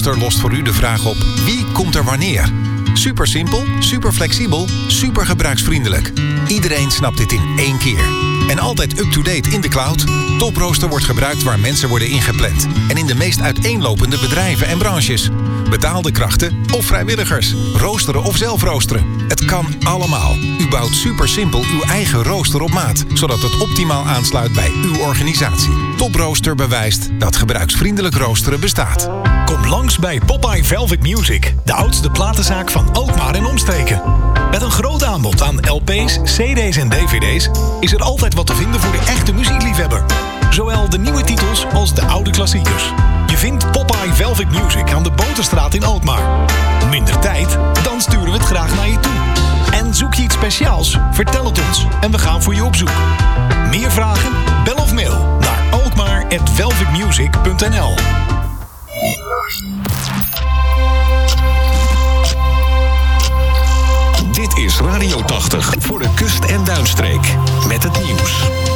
Toprooster lost voor u de vraag op: wie komt er wanneer? Super simpel, super flexibel, super gebruiksvriendelijk. Iedereen snapt dit in één keer. En altijd up-to-date in de cloud. Toprooster wordt gebruikt waar mensen worden ingepland. En in de meest uiteenlopende bedrijven en branches. Betaalde krachten of vrijwilligers. Roosteren of zelf roosteren. Het kan allemaal. U bouwt super simpel uw eigen rooster op maat. Zodat het optimaal aansluit bij uw organisatie. Toprooster bewijst dat gebruiksvriendelijk roosteren bestaat. Kom langs bij Popeye Velvet Music. De oudste platenzaak van Alkmaar en omstreken. Met een groot aanbod aan LP's, CD's en DVD's... is er altijd wat te vinden voor de echte muziekliefhebber. Zowel de nieuwe titels als de oude klassiekers. Je vindt Popeye Velvet Music aan de Boterstraat in Alkmaar. Minder tijd? Dan sturen we het graag naar je toe. En zoek je iets speciaals? Vertel het ons en we gaan voor je op zoek. Meer vragen? Bel of mail naar alkmaar@velvetmusic.nl. Dit is Radio 80 voor de kust- en duinstreek. Met het nieuws.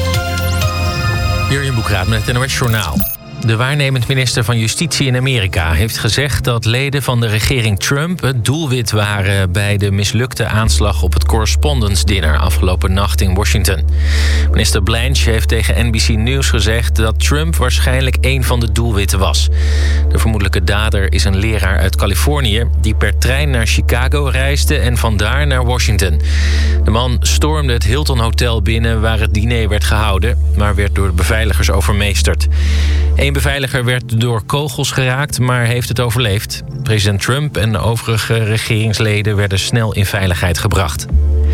Jurjen Boekraat met het NOS Journaal. De waarnemend minister van Justitie in Amerika heeft gezegd dat leden van de regering Trump het doelwit waren bij de mislukte aanslag op het Correspondence Dinner afgelopen nacht in Washington. Minister Blanche heeft tegen NBC News gezegd dat Trump waarschijnlijk een van de doelwitten was. De vermoedelijke dader is een leraar uit Californië die per trein naar Chicago reisde en vandaar naar Washington. De man stormde het Hilton Hotel binnen waar het diner werd gehouden, maar werd door de beveiligers overmeesterd. Eén beveiliger werd door kogels geraakt, maar heeft het overleefd. President Trump en de overige regeringsleden werden snel in veiligheid gebracht.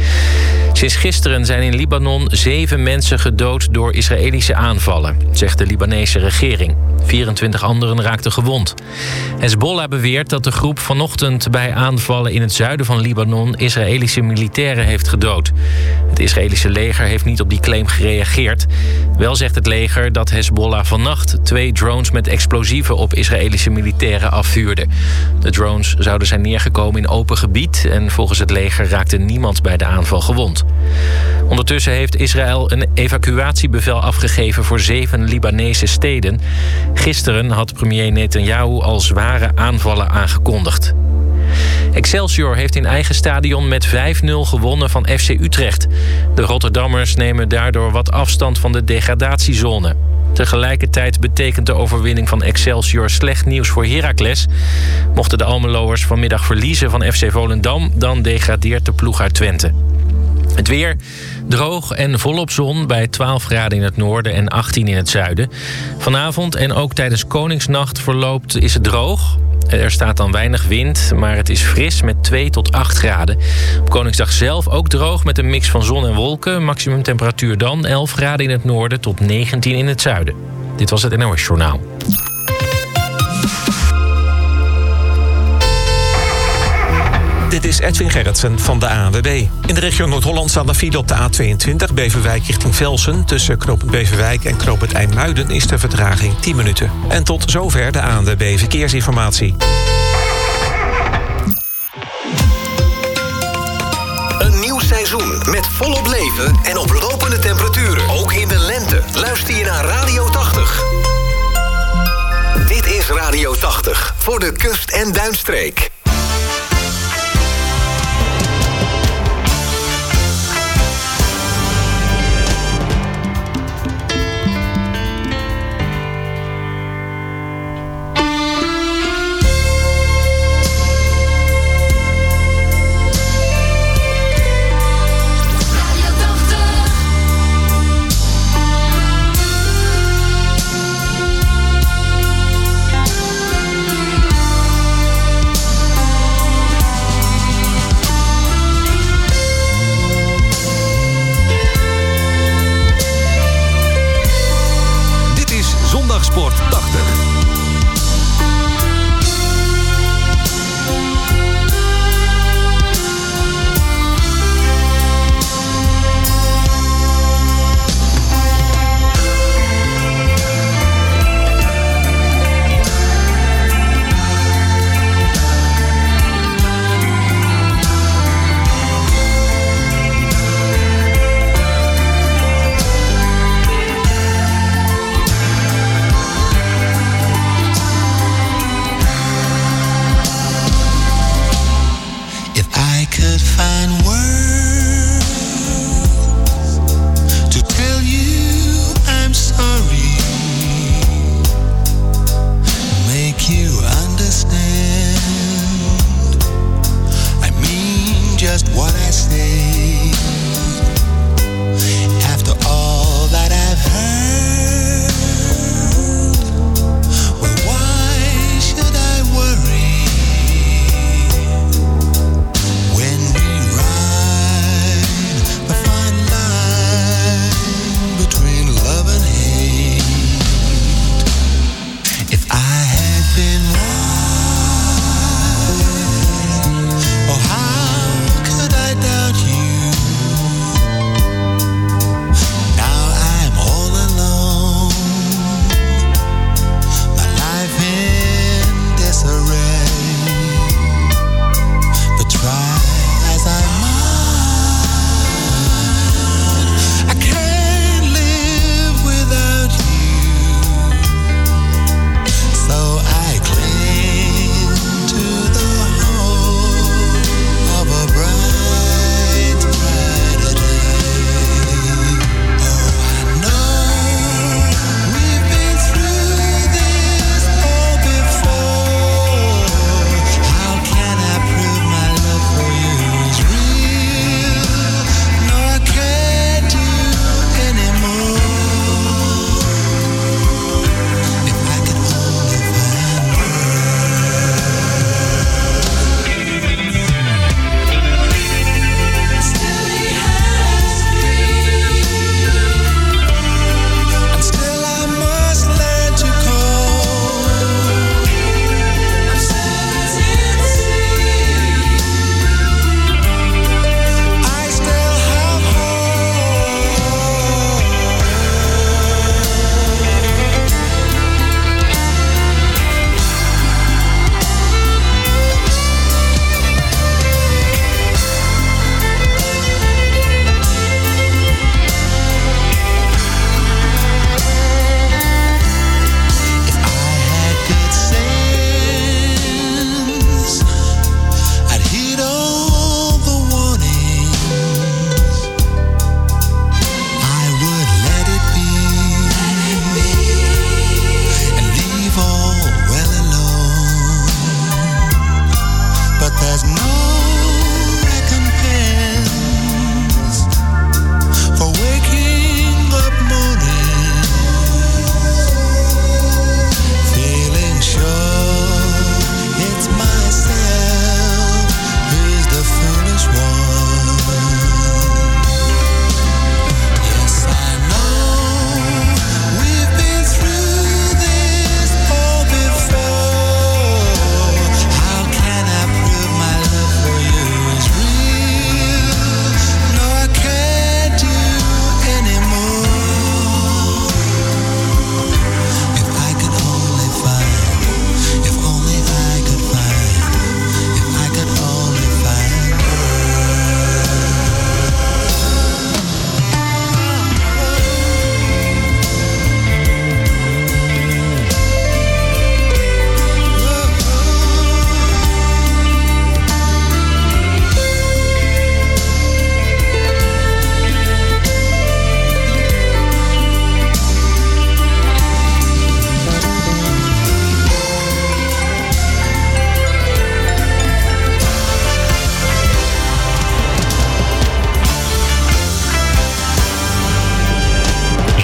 Sinds gisteren zijn in Libanon 7 mensen gedood door Israëlische aanvallen, zegt de Libanese regering. 24 anderen raakten gewond. Hezbollah beweert dat de groep vanochtend bij aanvallen in het zuiden van Libanon Israëlische militairen heeft gedood. Het Israëlische leger heeft niet op die claim gereageerd. Wel zegt het leger dat Hezbollah vannacht 2 drones met explosieven op Israëlische militairen afvuurde. De drones zouden zijn neergekomen in open gebied en volgens het leger raakte niemand bij de aanval gewond. Ondertussen heeft Israël een evacuatiebevel afgegeven voor 7 Libanese steden. Gisteren had premier Netanyahu al zware aanvallen aangekondigd. Excelsior heeft in eigen stadion met 5-0 gewonnen van FC Utrecht. De Rotterdammers nemen daardoor wat afstand van de degradatiezone. Tegelijkertijd betekent de overwinning van Excelsior slecht nieuws voor Heracles. Mochten de Almeloers vanmiddag verliezen van FC Volendam, dan degradeert de ploeg uit Twente. Het weer droog en volop zon bij 12 graden in het noorden en 18 in het zuiden. Vanavond en ook tijdens Koningsnacht verloopt is het droog. Er staat dan weinig wind, maar het is fris met 2 tot 8 graden. Op Koningsdag zelf ook droog met een mix van zon en wolken. Maximum temperatuur dan 11 graden in het noorden tot 19 in het zuiden. Dit was het NOS Journaal. Dit is Edwin Gerritsen van de ANWB. In de regio Noord-Holland staat een file op de A22... Beverwijk richting Velsen. Tussen knooppunt Beverwijk en knooppunt IJmuiden is de vertraging 10 minuten. En tot zover de ANWB Verkeersinformatie. Een nieuw seizoen met volop leven en oplopende temperaturen. Ook in de lente. Luister je naar Radio 80. Dit is Radio 80 voor de kust- en duinstreek.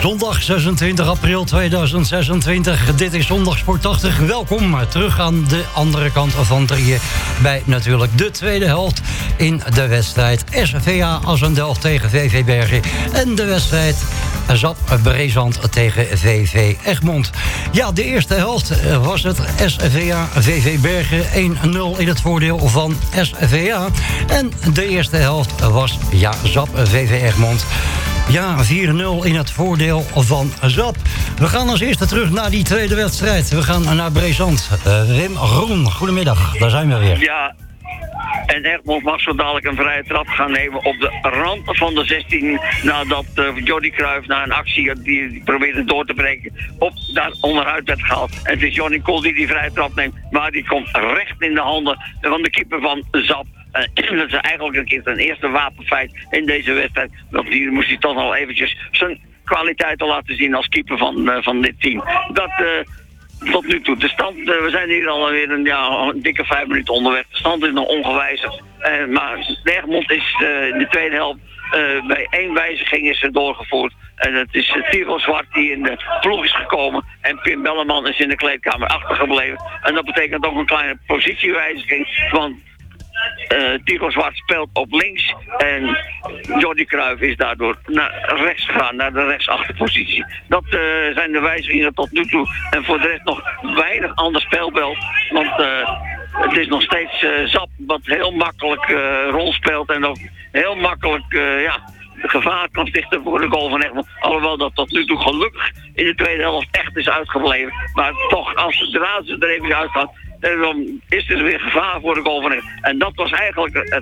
Zondag 26 april 2026. Dit is Zondag Sport 80. Welkom terug aan de andere kant van drieën. Bij natuurlijk de tweede helft in de wedstrijd SVA Assendelft tegen VV Bergen. En de wedstrijd ZAP Brezand tegen VV Egmond. Ja, de eerste helft was het SVA VV Bergen 1-0 in het voordeel van SVA. En de eerste helft was ZAP VV Egmond. Ja, 4-0 in het voordeel van ZAP. We gaan als eerste terug naar die tweede wedstrijd. We gaan naar Brezand. Wim Groen, goedemiddag. Daar zijn we weer. Ja, en Egmond mag zo dadelijk een vrije trap gaan nemen op de rand van de 16. Nadat Jordi Cruijff na een actie die probeerde door te breken daar onderuit werd gehaald. En het is Johnny Kool die vrije trap neemt. Maar die komt recht in de handen van de keeper van ZAP. Dat is eigenlijk een eerste wapenfeit in deze wedstrijd. Want hier moest hij toch al eventjes zijn kwaliteiten laten zien als keeper van dit team. Dat tot nu toe. De stand, we zijn hier alweer een dikke 5 minuten onderweg. De stand is nog ongewijzigd. Maar Egmond is in de tweede helft bij 1 wijziging is er doorgevoerd. En het is Tiro Zwart die in de ploeg is gekomen. En Pim Belleman is in de kleedkamer achtergebleven. En dat betekent ook een kleine positiewijziging. Want Tiro Zwart speelt op links en Jordi Cruijff is daardoor naar rechts gegaan, naar de rechtsachterpositie. Dat zijn de wijzigingen tot nu toe. En voor de rest nog weinig ander speelbeeld. Want het is nog steeds ZAP wat heel makkelijk rondspeelt en ook heel makkelijk gevaar kan stichten voor de goal van Egmond. Alhoewel dat tot nu toe gelukkig in de tweede helft echt is uitgebleven. Maar toch, als zodra ze er even uitgaan, dan is er weer gevaar voor de goal van Egmond. En dat was eigenlijk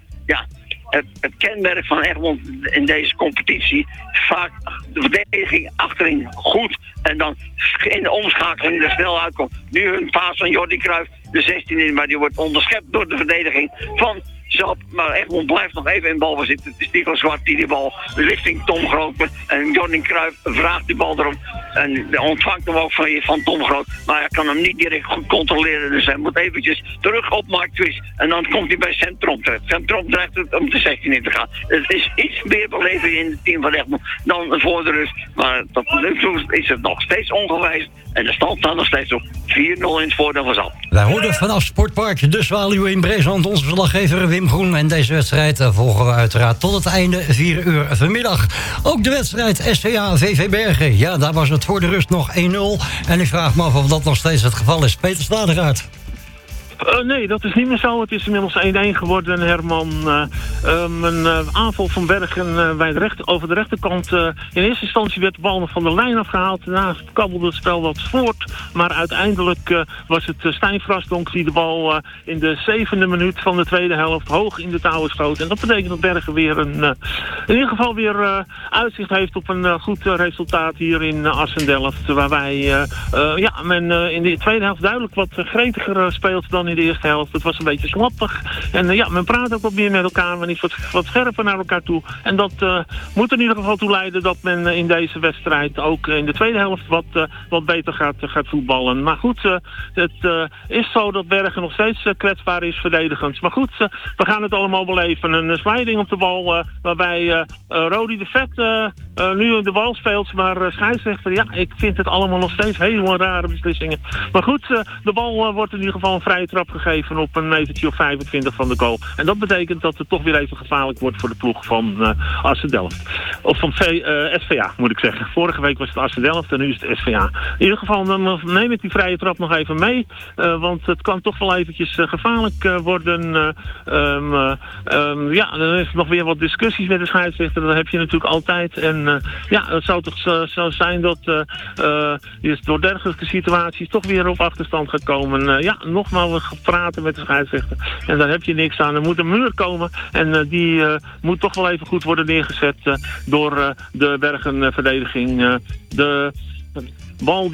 het kenmerk van Egmond in deze competitie. Vaak de verdediging achterin goed. En dan in de omschakeling er snel uitkomt. Nu een paas van Jordi Cruijff de 16 in. Maar die wordt onderschept door de verdediging van ZAP. Maar Egmond blijft nog even in balbezit. Het is Nico Zwart die bal richting Tom Groot. En Jordi Cruijff vraagt die bal erom. En ontvangt hem ook van Tom Groot. Maar hij kan hem niet direct goed controleren. Dus hij moet eventjes terug op Mark Twist. En dan komt hij bij Centrom terecht. Centrom dreigt het om de 16 in te gaan. Het is iets meer beleving in het team van Egmond dan voor de rust. Maar tot nu toe is het nog steeds ongewijzigd. En de stand staat nog steeds op 4-0 in het voordeel van ZAP. Wij hoorden vanaf Sportpark de Zwaluw in Brezand onze verslaggever Wim Groen. En deze wedstrijd volgen we uiteraard tot het einde 4 uur vanmiddag. Ook de wedstrijd SVA VV Bergen. Ja, daar was het voor de rust nog 1-0. En ik vraag me af of dat nog steeds het geval is. Peter Stadegaard. Nee, dat is niet meer zo. Het is inmiddels 1-1 geworden, Herman. Een aanval van Bergen over de rechterkant. In eerste instantie werd de bal nog van de lijn afgehaald. Daarna kabbelde het spel wat voort. Maar uiteindelijk was het Stijn Frasdonk die de bal in de 7e minuut van de tweede helft hoog in de touwen schoot. En dat betekent dat Bergen weer in ieder geval weer uitzicht heeft op een goed resultaat hier in Assendelft. Waarbij men in de tweede helft duidelijk wat gretiger speelt dan in de eerste helft. Het was een beetje slappig. En men praat ook wat meer met elkaar. Men is wat scherper naar elkaar toe. En dat moet er in ieder geval toe leiden dat men in deze wedstrijd ook in de tweede helft wat beter gaat voetballen. Maar goed, het is zo dat Bergen nog steeds kwetsbaar is verdedigend. Maar goed, we gaan het allemaal beleven. Een sliding op de bal waarbij Rodi de Vet nu de bal speelt. Maar scheidsrechter, ik vind het allemaal nog steeds hele rare beslissingen. Maar goed, de bal wordt in ieder geval een vrije trap gegeven op een metertje of 25 van de goal. En dat betekent dat het toch weer even gevaarlijk wordt voor de ploeg van Assendelft. Of van SVA, moet ik zeggen. Vorige week was het Assendelft en nu is het SVA. In ieder geval dan neem ik die vrije trap nog even mee. Want het kan toch wel eventjes gevaarlijk worden. Dan is er nog weer wat discussies met de scheidsrechter. Dat heb je natuurlijk altijd. En het zou toch zo zijn dat je door dergelijke situaties toch weer op achterstand gaat komen. Nogmaals praten met de scheidsrechter. En daar heb je niks aan. Er moet een muur komen. En die moet toch wel even goed worden neergezet door de Bergen-verdediging. De bal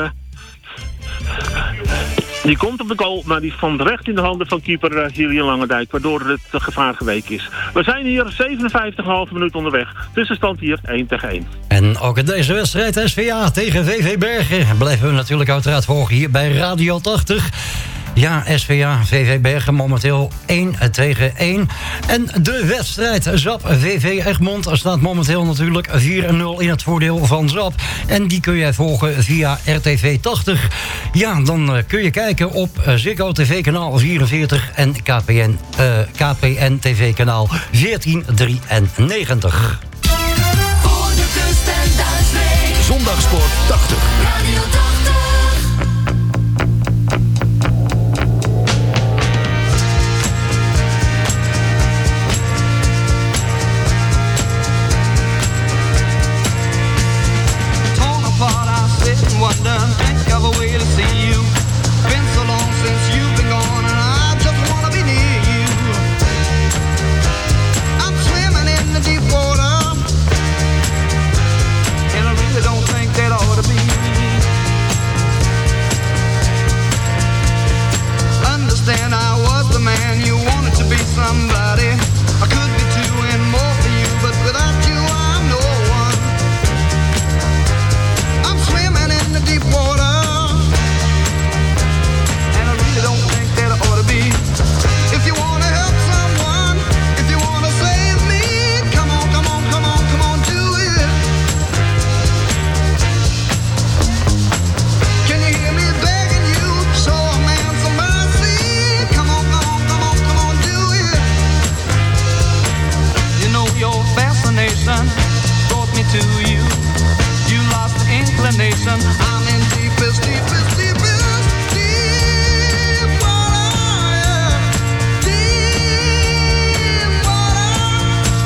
die komt op de goal, maar die van recht in de handen van keeper Julian Langendijk, waardoor het gevaar geweken is. We zijn hier 57,5 minuten onderweg. Tussenstand hier 1-1. En ook in deze wedstrijd SVA tegen VV Bergen blijven we natuurlijk uiteraard volgen hier bij Radio 80. Ja, SVA VV Bergen momenteel 1-1. En de wedstrijd ZAP VV Egmond staat momenteel natuurlijk 4-0 in het voordeel van ZAP. En die kun jij volgen via RTV 80. Ja, dan kun je kijken op Ziggo TV kanaal 44 en KPN TV kanaal 1493. Voor de kust en Duitsland. Zondagsport 80. Radio 80. Wonder, think of a way to see you. Been so long since you've been gone, and I just wanna be near you. I'm swimming in the deep water, and I really don't think that ought to be. Understand I was the man you wanted to be, somebody I could be two and more for you, but without you I'm no one. I'm swimming in the deep water, and I really don't think that I ought to be. If you wanna help someone, if you wanna save me, come on, come on, come on, come on, do it. Can you hear me begging you? Show a man some mercy. Come on, come on, come on, come on, do it. You know your fascination brought me to you. You lost the inclination. I'm in deepest, deepest, deepest, deep water. Deep water.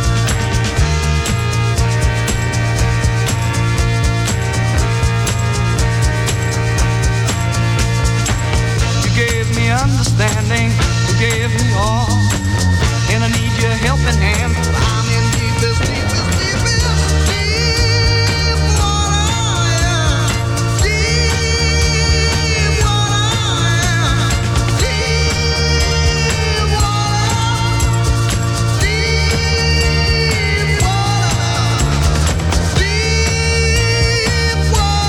You gave me understanding. You gave me all. And I need your helping hand. I'm in deepest, deepest, deepest, deep water. Deep water. Deep water. Deep water. Deep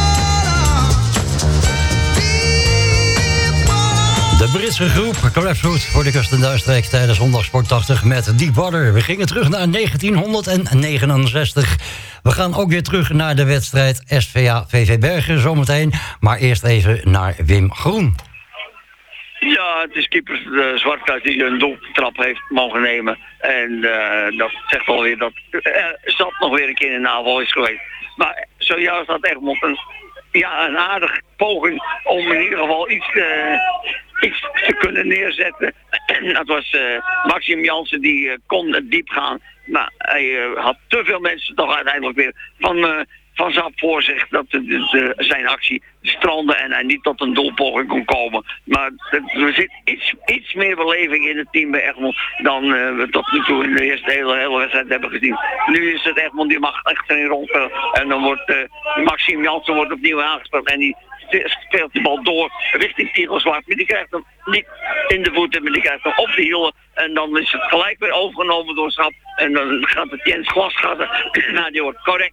water. De Britse groep Crabfoot voor de Kust- en Duistreek tijdens Zondagsport 80 met Deep Water. We gingen terug naar 1969. We gaan ook weer terug naar de wedstrijd SVA VV Bergen zometeen. Maar eerst even naar Wim Groen. Ja, het is keeper Zwartkruis die een doeltrap heeft mogen nemen. En dat zegt alweer dat Zat nog weer een keer in de aanval is geweest. Maar zojuist had Egmond een aardig poging om in ieder geval iets te kunnen neerzetten. Dat was Maxim Jansen, die kon diep gaan. Maar hij had te veel mensen toch uiteindelijk weer van Zap voor zich dat zijn actie strandde en hij niet tot een doelpoging kon komen. Maar er zit iets meer beleving in het team bij Egmond dan we tot nu toe in de eerste hele wedstrijd hebben gezien. Nu is het Egmond, die mag echt erin rondspelen en dan wordt Maxime Jansen wordt opnieuw aangespeeld en die speelt de bal door richting Tigelzwart. Maar die krijgt hem niet in de voeten, maar die krijgt hem op de hielen. En dan is het gelijk weer overgenomen door Zap. En dan gaat het Jens Glasgassen. Nou, die wordt correct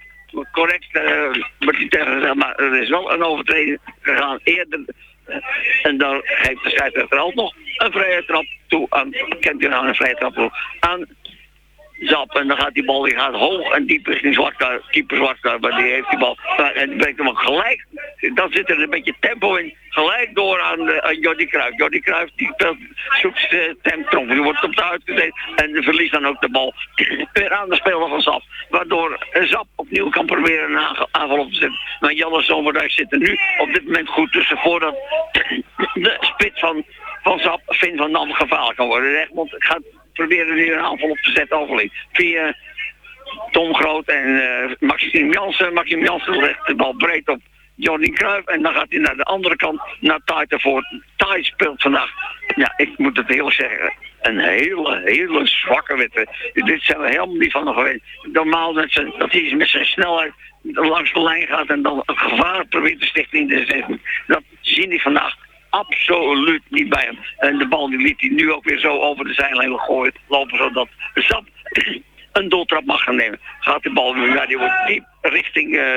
wordt hij tegen gezegd, maar er is wel een overtreding gegaan eerder. En dan geeft de scheidsrechter ook nog een vrije trap toe aan, kent u nou een vrije trap toe, aan Zap. En dan gaat die bal, die gaat hoog en diep richting Zwartkruis, keeper Zwartkruis, maar die heeft die bal. En die brengt hem ook gelijk, dan zit er een beetje tempo in, gelijk door aan Jordi Cruijff. Jordi Cruijff die zoekt tempo, die wordt op de uitgezet en verliest dan ook de bal weer aan de speler van Zap. Waardoor Zap opnieuw kan proberen een aanval op te zetten. Maar Janne Zomerdijk zit er nu op dit moment goed tussen voordat de spits van Zap Finn van Dam gevaarlijk kan worden. Egmond gaat proberen nu een aanval op te zetten overling. Via Tom Groot en Maxime Jansen. Maxime Jansen legt de bal breed op Jordi Cruijff. En dan gaat hij naar de andere kant, naar Thij tevoren. Thij speelt vandaag, ja, ik moet het heel zeggen, een hele zwakke wedstrijd. Dit zijn we helemaal niet van nog gewend. Normaal dat hij met zijn snelheid langs de lijn gaat en dan een gevaar probeert te stichten in de 16. Dat zie ik vandaag absoluut niet bij hem. En de bal die liet hij nu ook weer zo over de zijlijn gooien, lopen, zodat Zap een doeltrap mag gaan nemen. Gaat de bal weer, ja, die wordt diep richting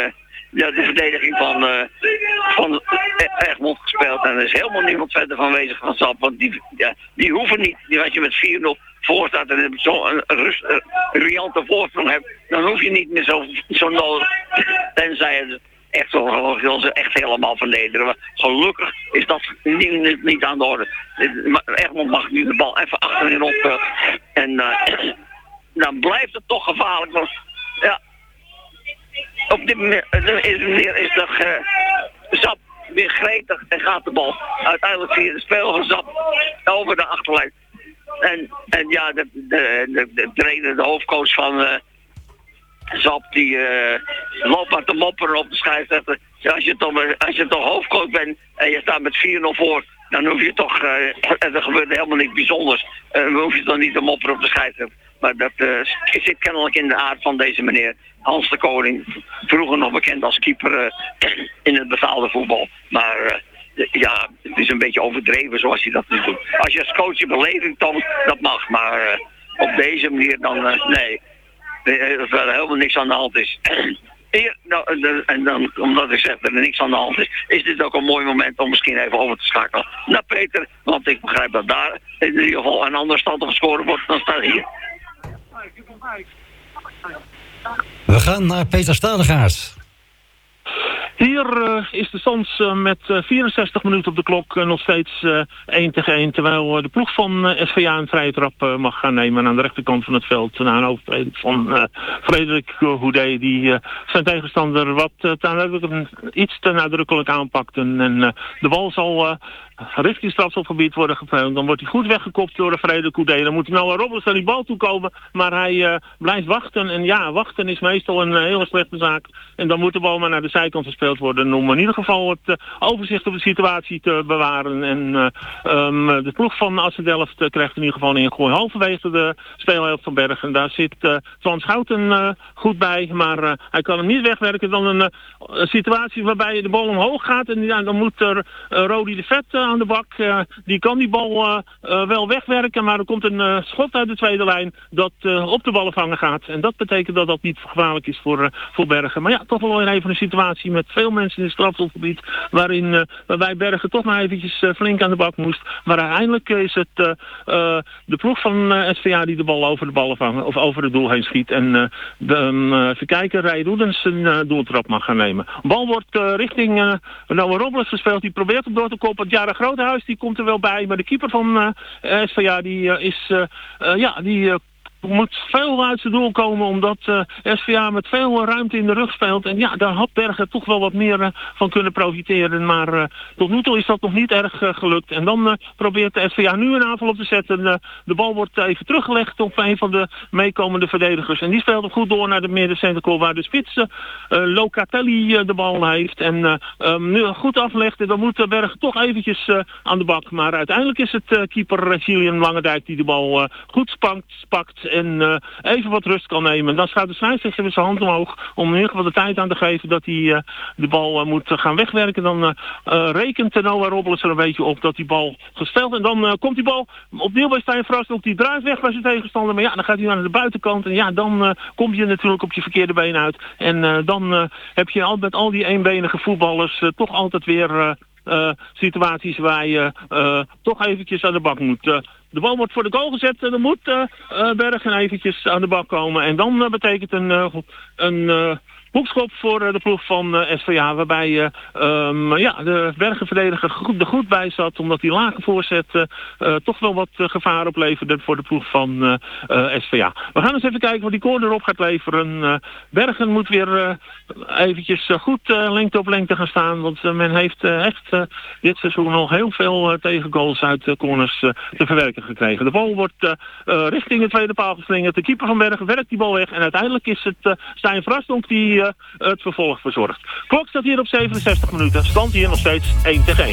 de verdediging van Egmond gespeeld. En er is helemaal niemand verder van aanwezig van Zap. Want die hoeven niet. Als je met 4-0 voor staat en zo'n riante voorsprong hebt, dan hoef je niet meer zo nodig. Tenzij het echt zo wil ze echt helemaal vernederen. Maar gelukkig is dat niet aan de orde. Egmond mag nu de bal even achterin op. En dan blijft het toch gevaarlijk. Want ja, op dit moment is toch Zap weer gretig en gaat de bal uiteindelijk via de speler van Zap over de achterlijn. En ja, de trainer, de hoofdcoach van Zap, die loopt maar te mopperen op de scheidsrechter. Als je toch hoofdcoach bent en je staat met 4-0 voor, dan hoef je toch, er gebeurt helemaal niks bijzonders. Dan hoef je toch niet te mopperen op de scheidsrechter. Maar dat zit kennelijk in de aard van deze meneer Hans de Koning. Vroeger nog bekend als keeper in het betaalde voetbal. Maar ja, het is een beetje overdreven zoals hij dat nu doet. Als je als coach je beleving toont, dat mag. Maar op deze manier dan, nee. Dat er helemaal niks aan de hand is. En dan, omdat ik zeg dat er niks aan de hand is dit ook een mooi moment om misschien even over te schakelen naar Peter. Want ik begrijp dat daar in ieder geval een ander stand op scoren wordt dan staat hier. We gaan naar Peter Stadegaard. Hier is de stand met 64 minuten op de klok nog steeds 1-1. Terwijl de ploeg van SVA een vrije trap mag gaan nemen aan de rechterkant van het veld. Na een overtreding van Frederik Houdé, die zijn tegenstander iets te nadrukkelijk aanpakt. En de bal zal richting strafschopgebied worden gespeeld. Dan wordt hij goed weggekopt door Frederik Houdé. Dan moet Noah Robles naar die bal toe komen. Maar hij blijft wachten. En ja, wachten is meestal een hele slechte zaak. En dan moet de bal maar naar de zijkant gespeeld worden. Om in ieder geval het overzicht op de situatie te bewaren. En de ploeg van Assen-Delft krijgt in ieder geval een ingooi halverwege de speelhelft van Bergen. Daar zit Twan Schouten goed bij. Maar hij kan hem niet wegwerken. Dan een situatie waarbij de bal omhoog gaat. En ja, dan moet er Rodi de Vet aan de bak. Die kan die bal wel wegwerken. Maar er komt een schot uit de tweede lijn dat op de ballenvanger gaat. En dat betekent dat dat niet gevaarlijk is voor Bergen. Maar ja, toch wel weer even een situatie met veel mensen in het strafschopgebied. Waarbij Bergen toch maar eventjes flink aan de bak moest. Maar uiteindelijk is het de ploeg van SVA die de bal over de ballenvanger of over het doel heen schiet. En even kijken, Rij Roedens een doeltrap mag gaan nemen. Bal wordt richting Noah Robles gespeeld. Die probeert hem door te koppen. Jara Grotehuis die komt er wel bij. Maar de keeper van SVA die moet veel uit zijn doel komen, omdat SVA met veel ruimte in de rug speelt. En ja, daar had Bergen toch wel wat meer van kunnen profiteren. Maar tot nu toe is dat nog niet erg gelukt. En dan probeert de SVA nu een aanval op te zetten. De bal wordt even teruggelegd op een van de meekomende verdedigers. En die speelt hem goed door naar de middencirkel, waar de spits Locatelli de bal heeft. En nu goed aflegt. En dan moet Bergen toch eventjes aan de bak. Maar uiteindelijk is het keeper Julian Langendijk die de bal goed pakt. En even wat rust kan nemen. Dan gaat de scheidsrechter met zijn hand omhoog om in ieder geval de tijd aan te geven dat hij de bal moet gaan wegwerken. Dan rekent Noah Robles er een beetje op dat die bal gesteld. En dan komt die bal opnieuw bij Stijn Vrasdorp. Die draait weg bij zijn tegenstander. Maar ja, dan gaat hij naar de buitenkant. En ja, dan kom je natuurlijk op je verkeerde been uit. En dan heb je al met al die eenbenige voetballers toch altijd weer situaties waar je toch eventjes aan de bak moet. De bal wordt voor de goal gezet. Dan moet Bergen eventjes aan de bak komen. En dan betekent een hoekschop voor de ploeg van SVA. Waarbij de Bergenverdediger er goed bij zat. Omdat die lage voorzet toch wel wat gevaar opleverde voor de ploeg van SVA. We gaan eens even kijken wat die corner op gaat leveren. Bergen moet weer eventjes goed lengte op lengte gaan staan. Want men heeft echt dit seizoen al heel veel tegengoals uit corners te verwerken gekregen. De bal wordt richting de tweede paal geslingerd. De keeper van Bergen werkt die bal weg. En uiteindelijk is het Stijn Vrasdonk die het vervolg verzorgt. Klok staat hier op 67 minuten. Stand hier nog steeds 1-1.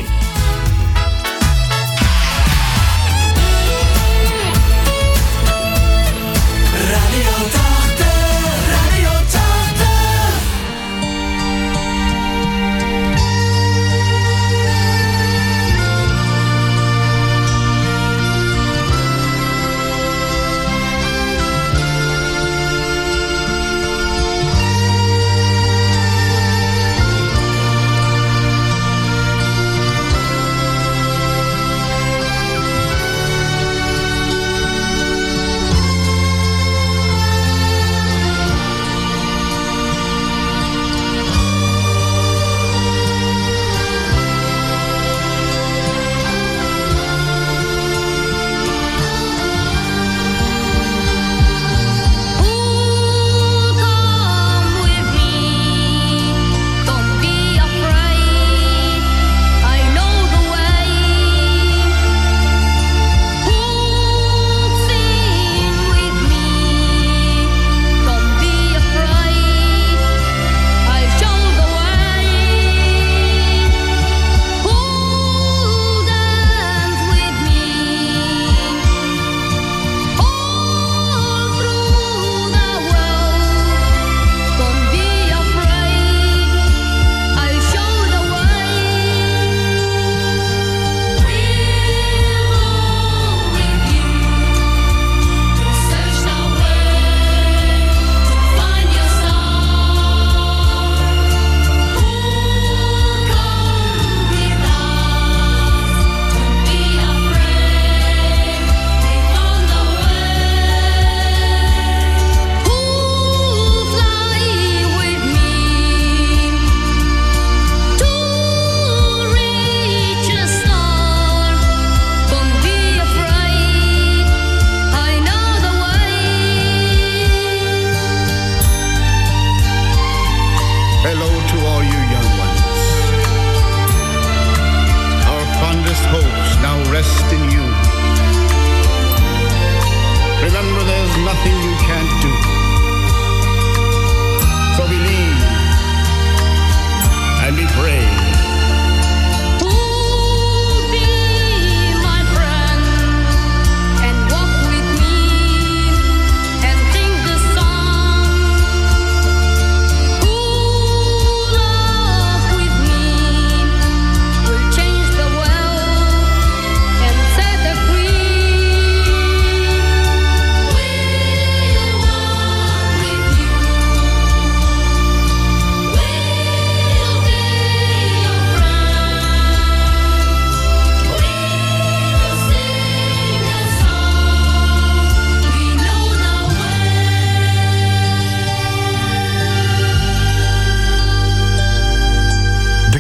Radio 80.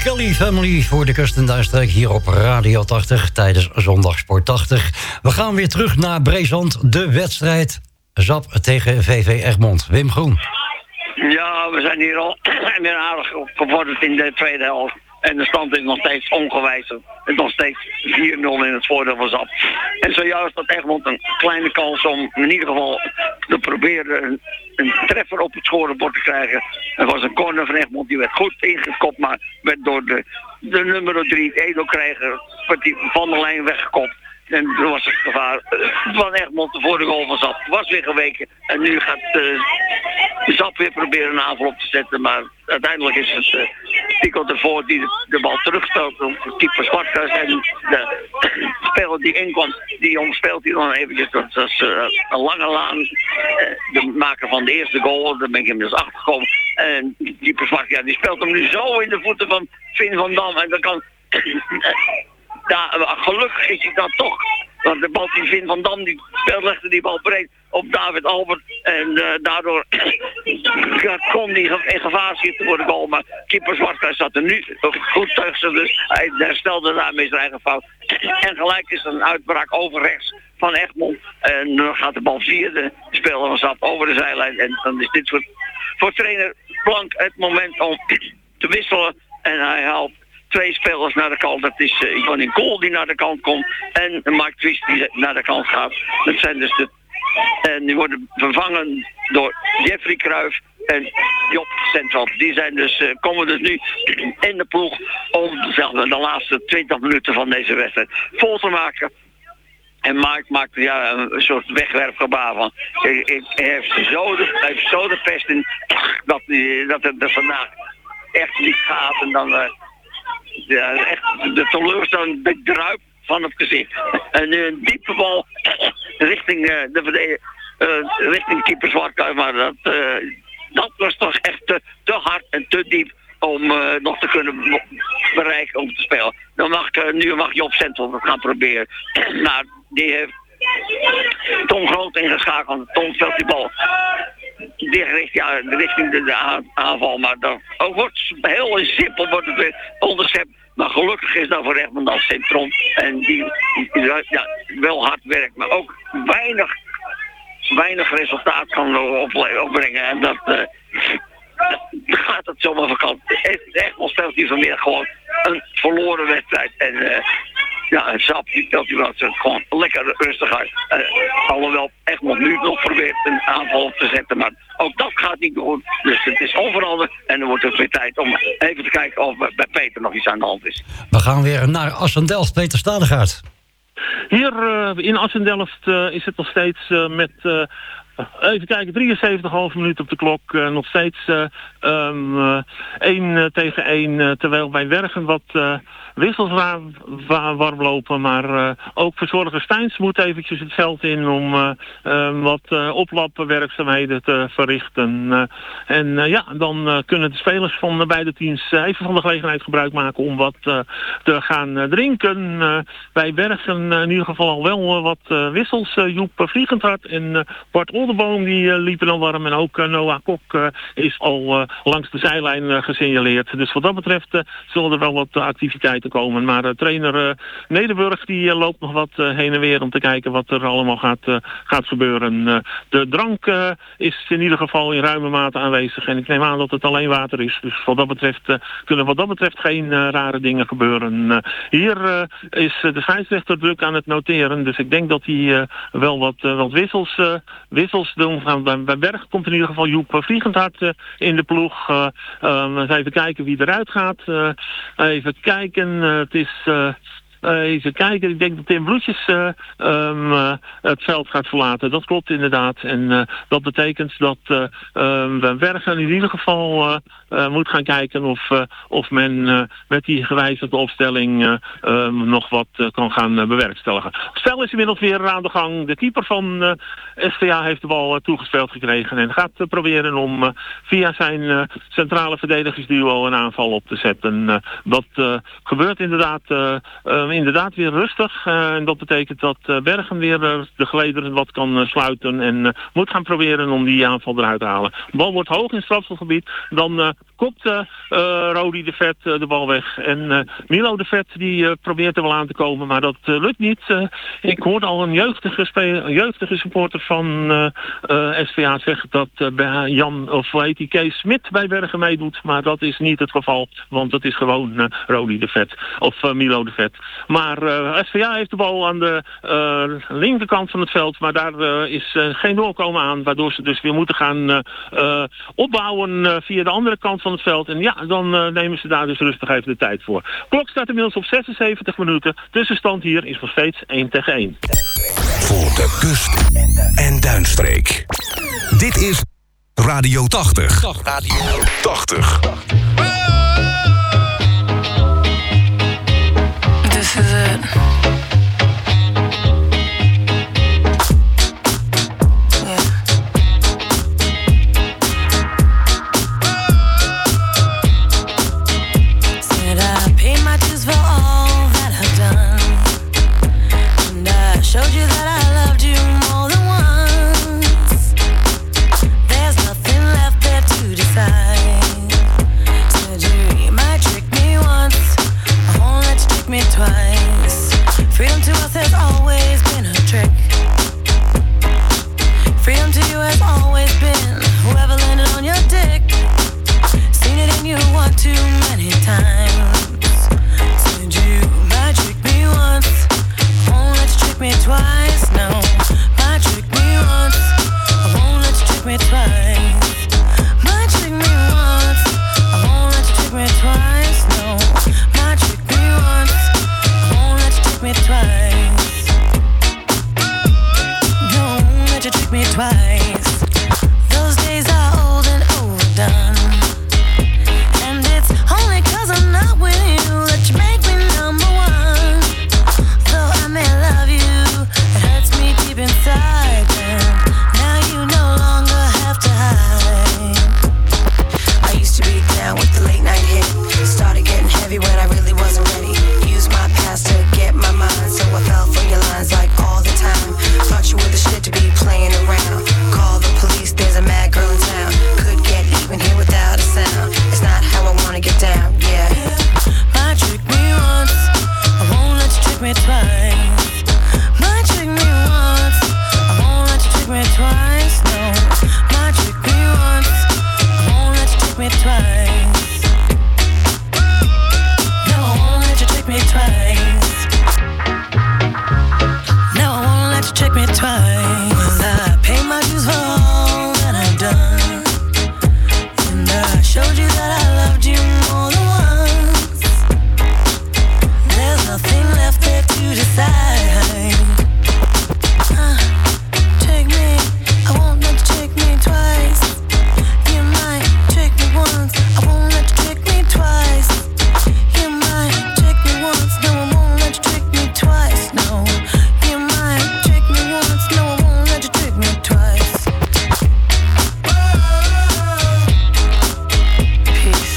Kelly Family voor de Kust- en Duinstreek hier op Radio 80 tijdens Zondagsport 80. We gaan weer terug naar Breesland, de wedstrijd ZAP tegen VV Egmond. Wim Groen. Ja, we zijn hier al weer aardig gevorderd in de tweede helft. En de stand is nog steeds ongewijzigd. Het is nog steeds 4-0 in het voordeel van ZAP. En zojuist had Egmond een kleine kans om in ieder geval te proberen een treffer op het scorebord te krijgen. Er was een corner van Egmond, die werd goed ingekopt, maar werd door de nummer 3, Edo Krijger, van de lijn weggekopt. En toen was het gevaar van Egmond voor de goal van ZAP. Was weer geweken. En nu gaat ZAP weer proberen een aanval op te zetten. Maar uiteindelijk is het Tico ervoor die de bal terugspeelt op keeper Zwartkruis. En de speler die inkwam, die omspeelt hij dan eventjes. Dat was een lange laan. De maker van de eerste goal, daar ben ik inmiddels achtergekomen. En keeper Zwartkruis, ja, die speelt hem nu zo in de voeten van Finn van Dam. En dan kan... gelukkig is hij dan toch. Want de bal die Vin van Dam, die legde die bal breed op David Albert. En daardoor kon hij in gevaar schieten voor de goal. Maar keeper Zwartkruis zat er nu goed tussen. Dus hij herstelde daarmee zijn eigen fout. En gelijk is er een uitbraak over rechts van Egmond. En dan gaat de bal via de speler van ZAP over de zijlijn. En dan is dit voor trainer Plank het moment om te wisselen. En hij haalt 2 spelers naar de kant. Dat is Ivan Kool die naar de kant komt. En Mark Twist die naar de kant gaat. Dat zijn dus en die worden vervangen door Jeffrey Cruijff en Job Central. Die zijn dus, komen dus nu in de ploeg om de laatste 20 minuten van deze wedstrijd vol te maken. En Mark maakt een soort wegwerpgebaar van. Hij heeft zo de pest in dat het er vandaag echt niet gaat. En dan echt de teleurstelling bedruipt van het gezicht. En nu een diepe bal richting de verdediger, richting keeper Zwartkruijff. Maar dat was toch echt te hard en te diep om nog te kunnen bereiken om te spelen. Nu mag Job Central het gaan proberen. Nou, die heeft Tom Groot ingeschakeld. Tom speelt die bal richting de aanval. Maar dan wordt heel simpel wordt het weer onderschept. Maar gelukkig is dat voor Egmond als centrum. En die wel hard werkt, maar ook weinig resultaat kan opbrengen. En dat gaat het zomaar vakant. Egmond speelt hier vanmiddag gewoon een verloren wedstrijd. En ZAP die speelt hier gewoon lekker rustig uit. Alhoewel Egmond nu nog probeert een aanval op te zetten. Maar ook dat gaat niet goed. Dus het is onveranderd. En dan wordt het weer tijd om even te kijken of bij Peter nog iets aan de hand is. We gaan weer naar Assendelft. Peter Stadegaard. Hier in Assendelft is het nog steeds met... even kijken, 73,5 minuten op de klok. Nog steeds 1 tegen 1. Terwijl bij Wergen wat wissels warm lopen. Maar ook verzorger Steins moet eventjes het veld in om wat oplapwerkzaamheden te verrichten. Dan kunnen de spelers van beide teams even van de gelegenheid gebruik maken om wat te gaan drinken. Bij Wergen in ieder geval al wel wat wissels. Joep Vliegendhart en Bart Oldenboom die liepen al warm. En ook Noah Kok is al langs de zijlijn gesignaleerd. Dus wat dat betreft zullen er wel wat activiteiten komen. Maar trainer Nederburg die loopt nog wat heen en weer om te kijken wat er allemaal gaat gebeuren. De drank is in ieder geval in ruime mate aanwezig. En ik neem aan dat het alleen water is. Dus wat dat betreft kunnen wat dat betreft geen rare dingen gebeuren. Hier is de scheidsrechter druk aan het noteren. Dus ik denk dat hij wel wat wissels doen. Bij Berg komt in ieder geval Joep Vliegendhart in de ploeg. Even kijken wie eruit gaat. Even kijken. Het is... even kijken, ik denk dat Tim Bloetjes het veld gaat verlaten. Dat klopt inderdaad. En dat betekent dat Bergen in ieder geval moet gaan kijken of men met die gewijzigde opstelling nog wat kan gaan bewerkstelligen. Het spel is inmiddels weer aan de gang. De keeper van SVA heeft de bal toegespeeld gekregen en gaat proberen om via zijn centrale verdedigingsduo een aanval op te zetten. Dat gebeurt inderdaad inderdaad weer rustig. En dat betekent dat Bergen weer de gelederen wat kan sluiten. En moet gaan proberen om die aanval eruit te halen. De bal wordt hoog in het strafschopgebied. Dan kopt Rodi de Vet de bal weg. En Milo de Vet die probeert er wel aan te komen. Maar dat lukt niet. Ik hoorde al een jeugdige supporter van SVA zeggen dat Kees Smit bij Bergen meedoet. Maar dat is niet het geval. Want het is gewoon Rodi de Vet. Of Milo de Vet. Maar SVA heeft de bal aan de linkerkant van het veld. Maar daar is geen doorkomen aan. Waardoor ze dus weer moeten gaan opbouwen via de andere kant van het veld. En ja, dan nemen ze daar dus rustig even de tijd voor. Klok staat inmiddels op 76 minuten. Tussenstand hier is nog steeds 1-1. Voor de kust en duinstreek. Dit is Radio 80. Radio 80. This is it. Showed you that I loved you more than once. There's nothing left there to decide. Said you might trick me once, I won't let you trick me twice. Freedom to us has always been a trick. Freedom to you has always been whoever landed on your dick. Seen it in you one too many times. Said you might trick me once, trick me twice, no. Might trick me once, I won't let you trick me twice. Might trick me once, I won't let you trick me twice, no. Might trick me once, I won't let you trick me twice. No, I won't let you trick me twice. Those days are old and overdone. And it's only 'cause I'm not with you that you make me number one. Though I may love you, it hurts me deep inside. And now you no longer have to hide. I used to be down with the late night hit. Started getting heavy when I really wasn't ready. Used my past to get my mind, so I fell for your lines like all the time. Thought you were the shit to be playing around. Call the police, there's a mad girl in town. Could get even here without a sound. It's not how I wanna get down, yeah. Might trick me once, I won't let you trick me twice. Might trick me once, I won't let you trick me twice, no. Might trick me once, I won't let you trick me twice. No, I won't let you trick me twice. No, I won't let you trick me twice. I pay my dues for all that I've done. And I showed you that I loved you more than once. There's nothing left there to decide. Trick me, I won't let you trick me twice. You might trick me once, I won't let you trick me twice. You might trick me once, no, I won't let you trick me twice, no. You might trick me once, no, I won't let you trick me twice. Peace.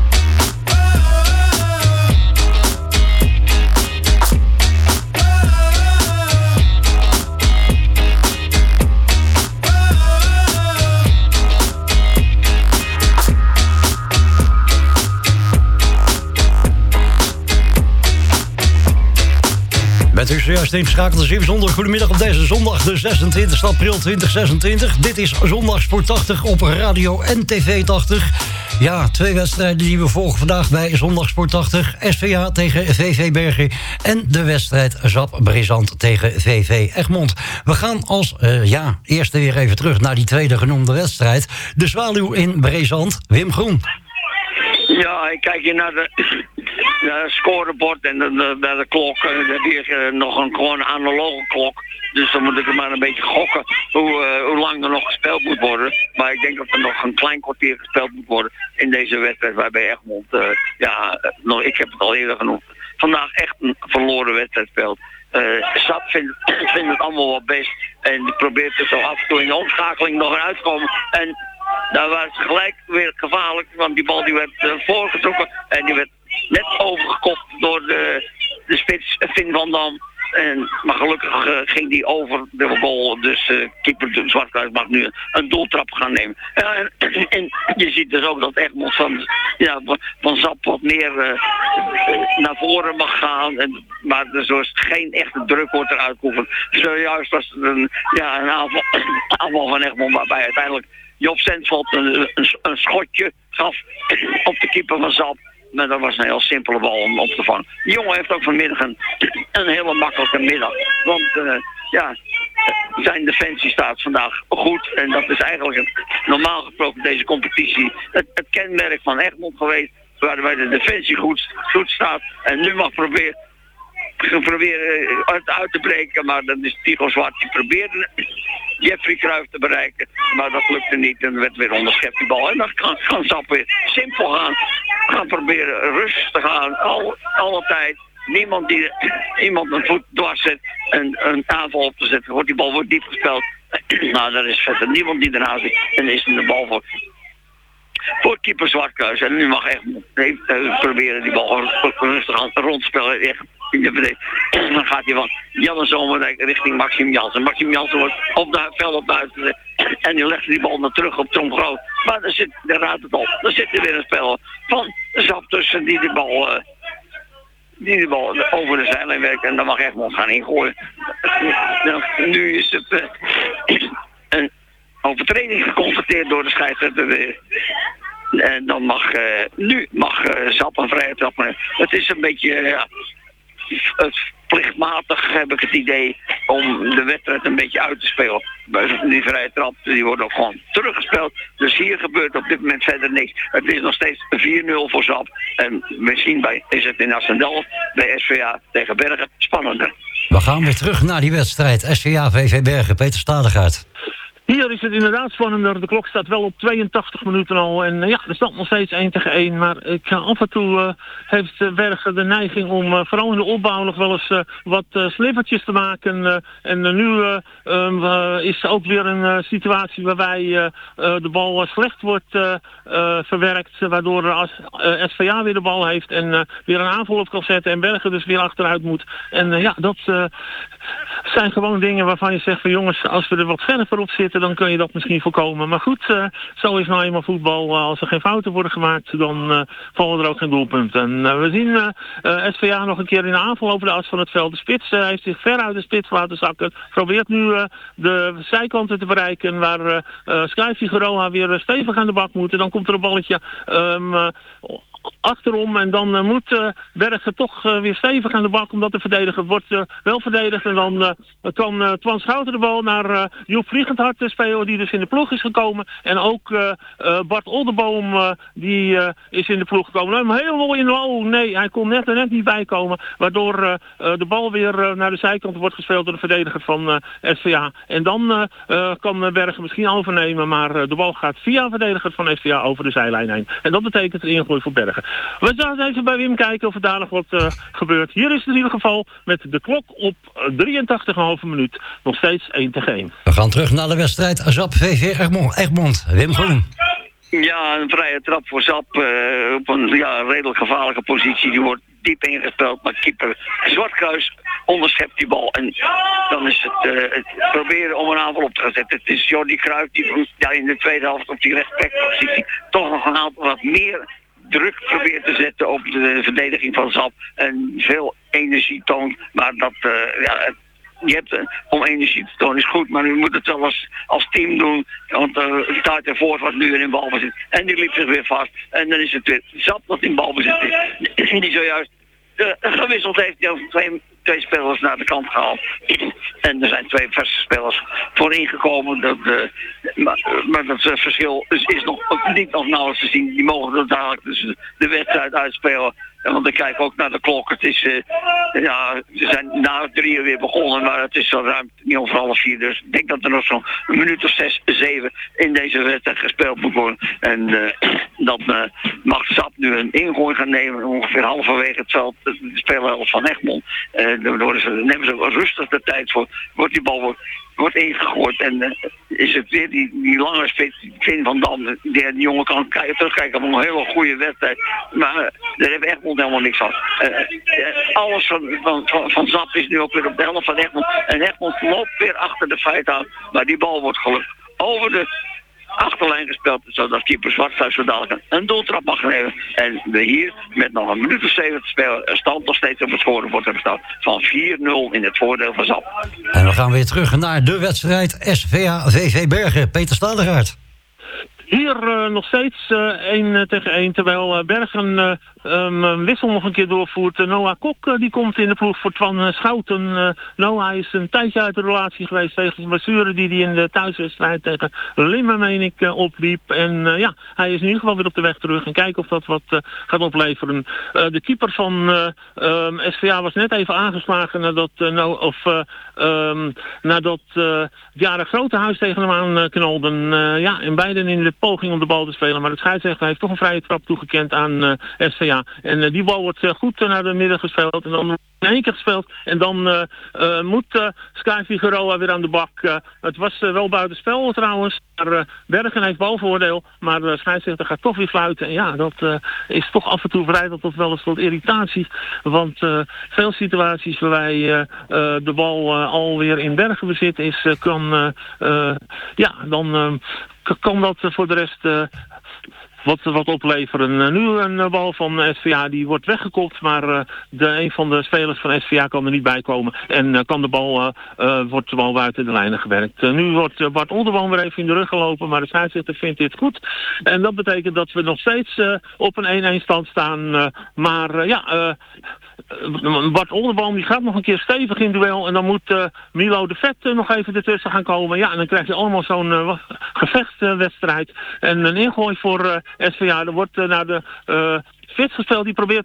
Bent u zojuist ingeschakeld, dus even zonder goedemiddag op deze zondag, de 26 april 2026. Dit is Zondagsport 80 op radio en tv 80. Ja, 2 wedstrijden die we volgen vandaag bij Zondagsport 80. SVA tegen VV Bergen en de wedstrijd ZAP Brisant tegen VV Egmond. We gaan als eerste weer even terug naar die tweede genoemde wedstrijd. De Zwaluw in Brisant, Wim Groen. Ja, ik kijk hier naar het scorebord en naar de klok. Dan heb je nog een gewoon analoge klok. Dus dan moet ik er maar een beetje gokken hoe lang er nog gespeeld moet worden. Maar ik denk dat er nog een klein kwartier gespeeld moet worden in deze wedstrijd waarbij Egmond, ik heb het al eerder genoemd, vandaag echt een verloren wedstrijd speelt. Sap vindt het allemaal wel best en die probeert er zo af en toe in de omschakeling nog eruit te komen. En daar was het gelijk weer gevaarlijk, want die bal die werd voorgetrokken en die werd net overgekopt door de de spits Finn van Dam. Maar gelukkig ging die over de goal. Dus keeper Zwartkruis mag nu een doeltrap gaan nemen. En je ziet dus ook dat Egmond van Zap wat meer naar voren mag gaan. Maar er is geen echte druk wordt eruit geoefend. Zojuist was het een aanval van Egmond waarbij uiteindelijk Job Sentveld een schotje gaf op de keeper van Zap. Maar dat was een heel simpele bal om op te vangen. De jongen heeft ook vanmiddag een hele makkelijke middag. Want zijn defensie staat vandaag goed. En dat is eigenlijk normaal gesproken deze competitie het kenmerk van Egmond geweest. Waarbij de defensie goed staat. En nu mag proberen het uit te breken. Maar dan is Tigo Zwart die probeerde Jeffrey Cruijff te bereiken. Maar dat lukte niet en werd weer onderschept die bal. En dan kan Zap weer simpel gaan proberen rustig gaan. Alle tijd. Niemand die iemand een voet dwars zet en een aanval op te zetten. Die bal wordt diep gespeeld. Nou, daar is verder niemand die ernaast zit. En dan is er de bal voor keeper Zwartkruis. En nu mag echt proberen die bal rustig aan rondspelen. Echt in de verdediging. Dan gaat hij van Janne Zomerdijk richting Maxime Jansen. Maxime Jansen wordt op de veld op buiten gezet. En die legt die bal naar terug op Tom Groot. Maar daar raadt het op. Dan zit er weer een speler van Zap tussen die de bal over de zijlijn werkt. En dan mag Egmond gaan ingooien. Nu is het een overtreding geconstateerd door de scheidsrechter. En dan mag Zap een vrije trap nemen. Het is een beetje plichtmatig, heb ik het idee, om de wedstrijd een beetje uit te spelen. Die vrije trap, die wordt ook gewoon teruggespeeld. Dus hier gebeurt op dit moment verder niks. Het is nog steeds 4-0 voor Zap. En misschien is het in Ascendel bij SVA tegen Bergen spannender. We gaan weer terug naar die wedstrijd. SVA VV Bergen, Peter Stadegaard. Hier is het inderdaad spannender. De klok staat wel op 82 minuten al. En er staat nog steeds 1-1. Maar af en toe heeft Bergen de neiging om vooral in de opbouw nog wel eens wat slippertjes te maken. En nu is ook weer een situatie waarbij de bal slecht wordt verwerkt. Waardoor SVA weer de bal heeft en weer een aanval op kan zetten. En Bergen dus weer achteruit moet. En dat zijn gewoon dingen waarvan je zegt van jongens, als we er wat verder voor op zitten, dan kun je dat misschien voorkomen. Maar goed, zo is nou eenmaal voetbal. Als er geen fouten worden gemaakt, dan vallen er ook geen doelpunten. En we zien SVA nog een keer in de aanval over de as van het veld. De spits heeft zich ver uit de spits laten zakken. Probeert nu de zijkanten te bereiken, waar Sky Figueroa weer stevig aan de bak moet. En dan komt er een balletje achterom en dan moet Bergen toch weer stevig aan de bak omdat de verdediger wordt wel verdedigd en dan kan Twan Schouten de bal naar Joep Vliegendhart spelen die dus in de ploeg is gekomen en ook Bart Oldeboom die is in de ploeg gekomen. Nou, heel mooi in de bal. Nee, hij kon net niet bijkomen waardoor de bal weer naar de zijkant wordt gespeeld door de verdediger van SVA en dan kan Bergen misschien overnemen, maar de bal gaat via een verdediger van SVA over de zijlijn heen en dat betekent een ingooi voor Bergen. We gaan even bij Wim kijken of er daar nog wat gebeurt. Hier is het in ieder geval met de klok op 83,5 minuut. Nog steeds 1-1. We gaan terug naar de wedstrijd Zap VV Egmond. Wim Groen. Ja, een vrije trap voor Zap op een redelijk gevaarlijke positie. Die wordt diep ingespeeld, maar keeper Zwartkruis onderschept die bal. En dan is het proberen om een aanval op te gaan zetten. Het is Jordi Cruijff die in de tweede helft op die rechtsbackpositie toch nog een aantal wat meer druk probeert te zetten op de verdediging van Zap en veel energie toont, maar dat je hebt om energie te tonen is goed, maar u moet het wel als team doen, want Taart ervoor was nu weer in balbezit en die liep zich weer vast en dan is het weer Zap dat in balbezit is, die zojuist gewisseld heeft, die over twee spelers naar de kant gehaald. En er zijn 2 verse spelers voor ingekomen. Maar dat verschil is nog niet nauwelijks te zien. Die mogen er dadelijk dus de wedstrijd uitspelen. Want ik kijk ook naar de klok. Het is, ze zijn na 3 weer begonnen, maar het is zo ruim niet over 3:30. Dus ik denk dat er nog zo'n minuut of 6, 7 in deze wedstrijd gespeeld moet worden. En dan mag Zap nu een ingooi gaan nemen, ongeveer halverwege het veld, de speler van Egmond. Nemen ze rustig de tijd voor, wordt die bal wordt ingegooid en is het weer die lange spits, Finn van Dam, die jongen kan terugkijken op een hele goede wedstrijd. Maar daar heeft Egmond helemaal niks van. Alles van Zap is nu ook weer op de helft van Egmond. En Egmond loopt weer achter de feiten aan. Maar die bal wordt gelukkig over de achterlijn gespeeld, zodat keeper Zwarthuis zo dadelijk een doeltrap mag nemen. En we hier met nog een minuut of 7 te spelen stand nog steeds op het scorebord hebben staan van 4-0 in het voordeel van Zap. En we gaan weer terug naar de wedstrijd SVA VV Bergen. Peter Stadegaard. Hier nog steeds 1 tegen 1, terwijl Bergen een wissel nog een keer doorvoert. Noah Kok die komt in de ploeg voor Twan Schouten. Noah is een tijdje uit de relatie geweest tegen zijn blessure die hij in de thuiswedstrijd tegen Limmen, meen ik, opliep. En hij is in ieder geval weer op de weg terug en kijken of dat wat gaat opleveren. De keeper van SVA was net even aangeslagen nadat Jara Grotehuis tegen hem aan knalden. En beiden in de poging om de bal te spelen. Maar de scheidsrechter heeft toch een vrije trap toegekend aan SVA. En die bal wordt goed naar de midden gespeeld. En dan in 1 keer gespeeld. En dan moet Sky Figueroa weer aan de bak. Het was wel buitenspel trouwens. Maar Bergen heeft balvoordeel. Maar de scheidsrechter gaat toch weer fluiten. En ja, dat is toch af en toe verleidend tot wel eens tot irritatie. Want veel situaties waarbij de bal alweer in Bergen bezit is, kan dat voor de rest wat opleveren. Nu een bal van SVA die wordt weggekopt, maar een van de spelers van SVA kan er niet bij komen. En wordt de bal buiten de lijnen gewerkt. Nu wordt Bart Olderboom weer even in de rug gelopen, maar de scheidsrechter vindt dit goed. En dat betekent dat we nog steeds op een 1-1 stand staan. Bart Olderboom die gaat nog een keer stevig in duel en dan moet Milo de Vet nog even ertussen gaan komen. Ja, en dan krijg je allemaal zo'n gevechtswedstrijd. En een ingooi voor SVA. Er wordt naar de Fits gespeeld, die probeert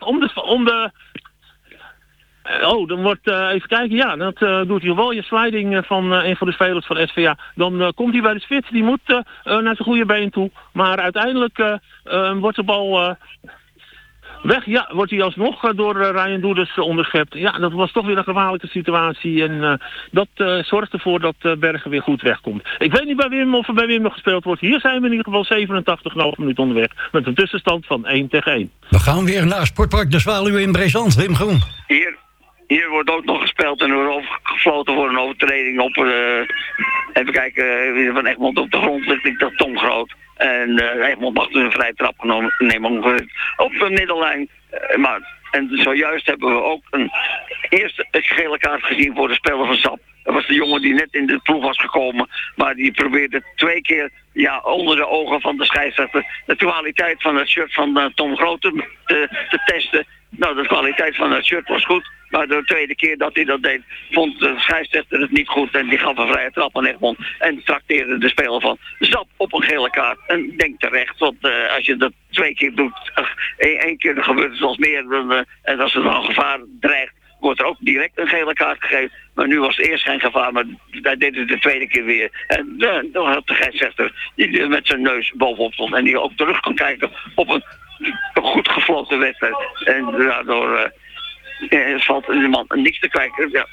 dan wordt even kijken. Ja, dat doet hij wel. Je sliding van een van de spelers van SVA. Dan komt hij bij de spits. Die moet naar zijn goede been toe. Maar uiteindelijk wordt de bal weg. Ja, wordt hij alsnog door Ryan Doeders onderschept. Ja, dat was toch weer een gevaarlijke situatie. En dat zorgt ervoor dat Bergen weer goed wegkomt. Ik weet niet bij Wim of er bij Wim nog gespeeld wordt. Hier zijn we in ieder geval 87,5 minuten onderweg. Met een tussenstand van 1 tegen 1. We gaan weer naar Sportpark De Zwaluw in Brezant. Wim Groen. Hier wordt ook nog gespeeld en er wordt gefloten voor een overtreding op... even kijken, wie er van Egmond op de grond ligt. Ik dacht Tom Groot. En Egmond mag dus een vrije trap nemen ongeveer op de middellijn. En zojuist hebben we ook een eerste gele kaart gezien voor de speler van Zap. Dat was de jongen die net in de ploeg was gekomen. Maar die probeerde 2 keer onder de ogen van de scheidsrechter de kwaliteit van het shirt van Tom Groot te testen. Nou, de kwaliteit van het shirt was goed. Maar de tweede keer dat hij dat deed, vond de scheidsrechter het niet goed. En die gaf een vrije trap aan Egmond. En trakteerde de speler van Zap op een gele kaart. En denk terecht, want als je dat 2 keer doet, 1 keer gebeurt het zelfs meer. En als er dan gevaar dreigt, wordt er ook direct een gele kaart gegeven. Maar nu was het eerst geen gevaar, maar hij deed het de tweede keer weer. En dan had de scheidsrechter die met zijn neus bovenop stond. En die ook terug kon kijken op een goed gefloten wedstrijd. En daardoor valt de man niks te kijken. Ja.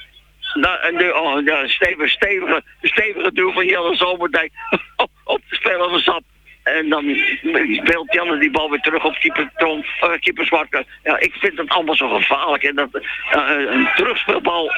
Stevige duw van Jelle Zomerdijk op de speler van Zap. En dan speelt Janne die bal weer terug op keeper Zwarthuis. Ja, ik vind het allemaal zo gevaarlijk. En dat een terugspeelbal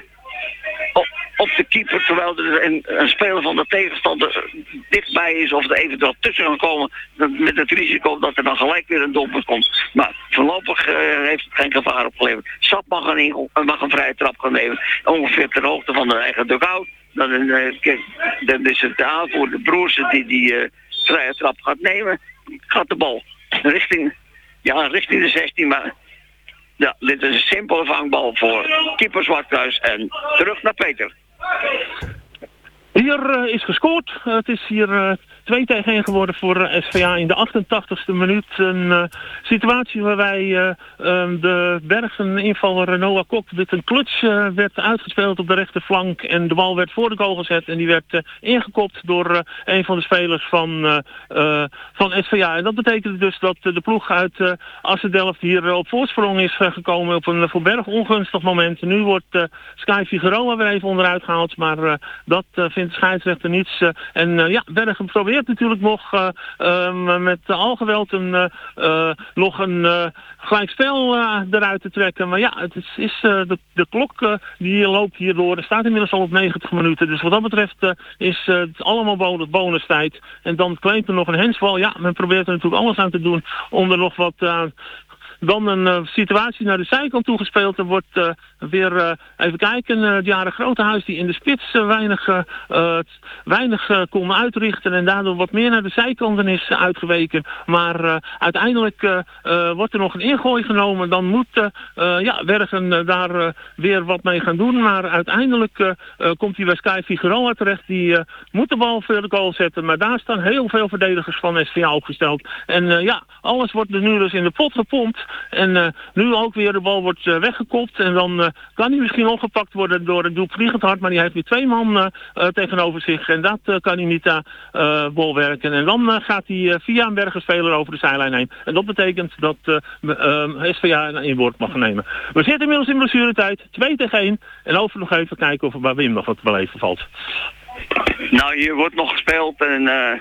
op de keeper, terwijl er een speler van de tegenstander dichtbij is of er eventueel tussen kan komen, met het risico dat er dan gelijk weer een doelpunt komt. Maar voorlopig heeft het geen gevaar opgeleverd. Sap mag een vrije trap gaan nemen, ongeveer ter hoogte van de eigen dugout. Dan is het de aanvoerder Broers die vrije trap gaat nemen, gaat de bal richting de 16, maar ja, dit is een simpele vangbal voor keeper Zwarthuis en terug naar Peter. Hier is gescoord. Het is hier 2-1 geworden voor SVA in de 88ste minuut. Een situatie waarbij de Bergen invaller Noah Kok met een clutch werd uitgespeeld op de rechterflank. En de bal werd voor de goal gezet en die werd ingekopt door een van de spelers van SVA. En dat betekent dus dat de ploeg uit Assen-Delft hier op voorsprong is gekomen op een voor Berg ongunstig moment. Nu wordt Sky Figueroa weer even onderuit gehaald, maar dat vindt de scheidsrechter niets. Bergen probeert natuurlijk nog met al geweld nog een gelijkspel eruit te trekken. Maar ja, het is de klok die loopt hierdoor. Er staat inmiddels al op 90 minuten. Dus wat dat betreft is het allemaal bonustijd. En dan claimt er nog een handsbal. Ja, men probeert er natuurlijk alles aan te doen om er nog wat dan een situatie naar de zijkant toegespeeld. Er wordt weer, even kijken, het Jaren Grotehuis die in de spits weinig kon uitrichten en daardoor wat meer naar de zijkanten is uitgeweken. Maar uiteindelijk wordt er nog een ingooi genomen. Dan moet Bergen daar weer wat mee gaan doen. Maar uiteindelijk komt hij bij Sky Figueroa terecht. Die moet de bal voor de goal zetten. Maar daar staan heel veel verdedigers van SVA opgesteld. En alles wordt er nu dus in de pot gepompt. En nu ook weer de bal wordt weggekopt. En dan kan hij misschien opgepakt worden door het Doek Vliegendhart. Maar die heeft weer 2 man tegenover zich. En dat kan hij niet bolwerken. En dan gaat hij via een Bergenspeler over de zijlijn heen. En dat betekent dat SVA een inworp mag nemen. We zitten inmiddels in blessuretijd. 2-1. En over nog even kijken of er bij Wim nog wat te beleven valt. Nou, hier wordt nog gespeeld. En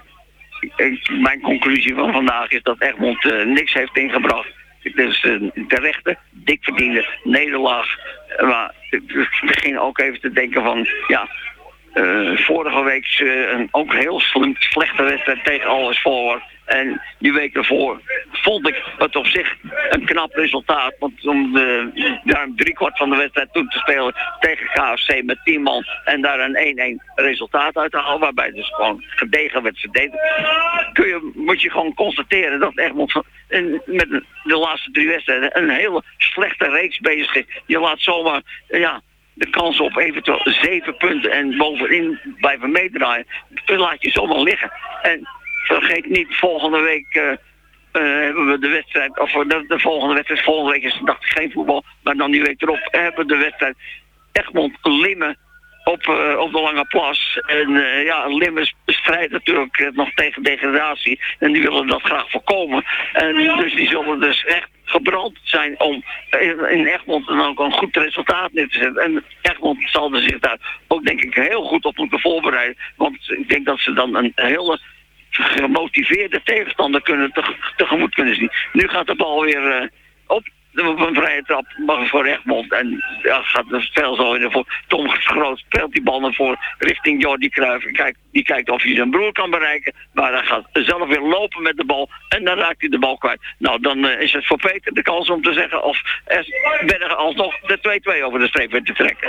mijn conclusie van vandaag is dat Egmond niks heeft ingebracht. Het is terechte, dik verdiende nederlaag. Maar ik begin ook even te denken van, vorige week ook heel slechte wedstrijd tegen Alles Forward. En die week ervoor vond ik het op zich een knap resultaat. Want om daar 3/4 van de wedstrijd toe te spelen tegen KFC met 10 man. En daar een 1-1 resultaat uit te halen. Waarbij dus gewoon gedegen werd verdedigd. Moet je gewoon constateren dat Egmond met de laatste 3 wedstrijden een hele slechte reeks bezig is. Je laat zomaar de kans op eventueel 7 punten en bovenin blijven meedraaien. Dan laat je zomaar liggen. En vergeet niet, volgende week hebben we de wedstrijd, of de volgende wedstrijd, volgende week is dacht ik geen voetbal, maar dan die week erop hebben we de wedstrijd Egmond-Limmen op de Lange Plas. En Limmen strijdt natuurlijk nog tegen degradatie en die willen dat graag voorkomen. En dus die zullen dus echt gebrand zijn om in Egmond dan ook een goed resultaat neer te zetten. En Egmond zal er zich daar ook denk ik heel goed op moeten voorbereiden. Want ik denk dat ze dan een hele gemotiveerde tegenstander tegemoet kunnen zien. Nu gaat de bal weer op een vrije trap voor Egmond. En gaat het spel zo in voor. Tom Groot speelt die bal naar voor richting Jordi Cruijff. Die kijkt of hij zijn broer kan bereiken. Maar hij gaat zelf weer lopen met de bal. En dan raakt hij de bal kwijt. Nou, dan is het voor Peter de kans om te zeggen of Bergen alsnog de 2-2 over de streep weet te trekken.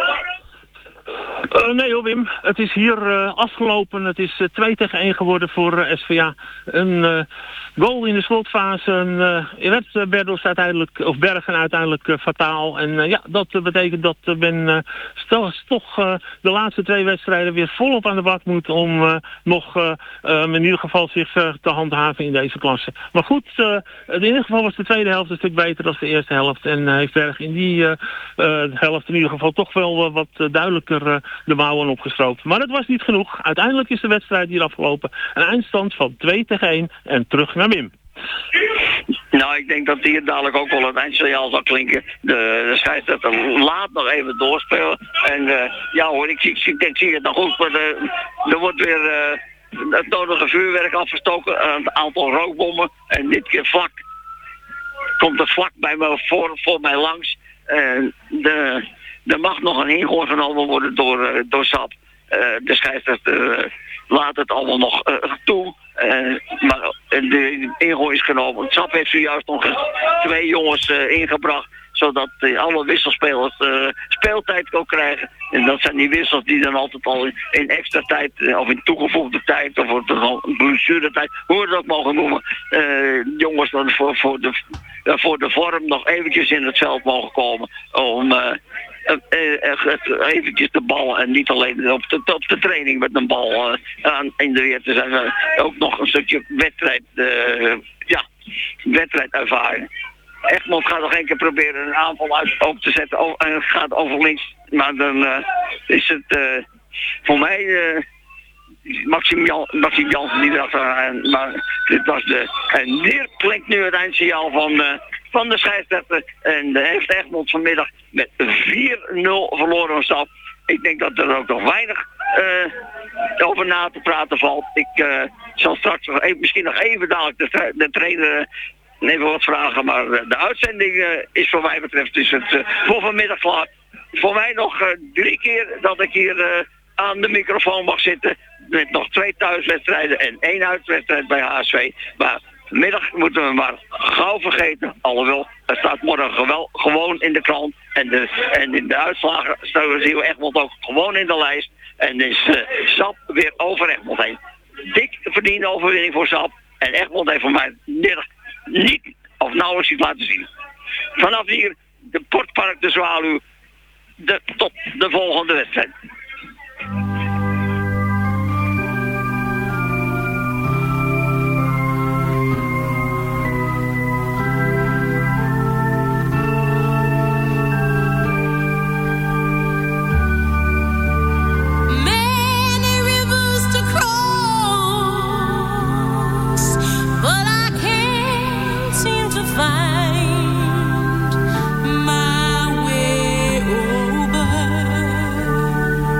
Nee hoor Wim, het is hier afgelopen. Het is 2-1 geworden voor SVA. Een goal in de slotfase. Werd Bergen uiteindelijk fataal. En dat betekent dat men toch de laatste 2 wedstrijden weer volop aan de bak moet om nog in ieder geval zich te handhaven in deze klasse. Maar goed, in ieder geval was de tweede helft een stuk beter dan de eerste helft. En heeft Berg in die helft in ieder geval toch wel wat duidelijker de mouwen opgestroopt. Maar het was niet genoeg. Uiteindelijk is de wedstrijd hier afgelopen. Een eindstand van 2-1 en terug naar Wim. Nou, ik denk dat hier dadelijk ook wel het eindsignaal zal klinken. De scheidsrechter laat nog even doorspelen. En ik zie het nog goed. Maar er wordt weer het nodige vuurwerk afgestoken. Een aantal rookbommen. En dit keer komt het vlak bij me voor mij langs. Er mag nog een ingooi genomen worden door SAP. De scheidsrechter laat het allemaal nog toe. Maar de ingooi is genomen. SAP heeft zojuist nog 2 jongens ingebracht. Zodat alle wisselspelers speeltijd kan krijgen. En dat zijn die wissels die dan altijd al in extra tijd, of in toegevoegde tijd, of blessuretijd, hoe we dat ook mogen noemen. Jongens dan voor de vorm nog eventjes in het veld mogen komen. Om eventjes de bal en niet alleen op de training met een bal in de weer te zijn. Ook nog een stukje wedstrijdervaring. Egmond gaat nog 1 keer proberen een aanval op te zetten en gaat over links. Maar dan is het voor mij Maxime Jansen die dat maar dit was en hier klinkt nu het eindsignaal van de scheidsrechter. En heeft Egmond vanmiddag met 4-0 verloren van Sap. Ik denk dat er ook nog weinig over na te praten valt. Ik zal straks misschien nog even dadelijk de trainer even wat vragen. Maar de uitzending is voor mij betreft dus het voor vanmiddag klaar. Voor mij nog 3 keer dat ik hier aan de microfoon mag zitten. Met nog 2 thuiswedstrijden en 1 uitwedstrijd bij HSV. Maar vanmiddag moeten we maar gauw vergeten. Alhoewel, het staat morgen wel gewoon in de krant. En in de uitslagen zien we Egmond ook gewoon in de lijst. En is Sap weer over Egmond heen. Dik verdiende overwinning voor Sap. En Egmond heeft voor mij niet of nauwelijks iets laten zien. Vanaf hier de Portpark de Zwaluw. Tot de volgende wedstrijd. Find my way over.